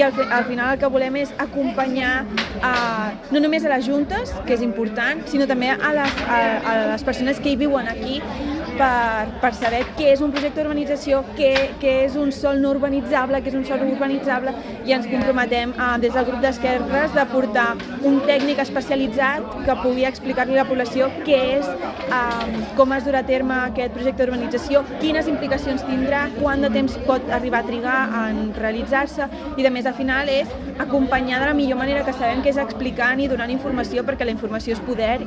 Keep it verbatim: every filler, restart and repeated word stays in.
al, al final el que volem és acompanyar a, no només a les juntes, que és important, sinó també a les, a, a les persones que hi viuen aquí per, per saber què és un projecte d'urbanització, què, què és un sòl no urbanitzable, què és un sòl urbanitzable, i ens comprometem a, des del grup d'Esquerres de portar un tècnic especialitzat que pugui explicar-li a la població què és, um, com es durà a terme aquest projecte d'urbanització, quines implicacions tindrà, quant de temps pot arribar a trigar en realitzar-se, i a més al final és acompanyar de la millor manera que sabem, que és explicant i donant informació, perquè la informació és poder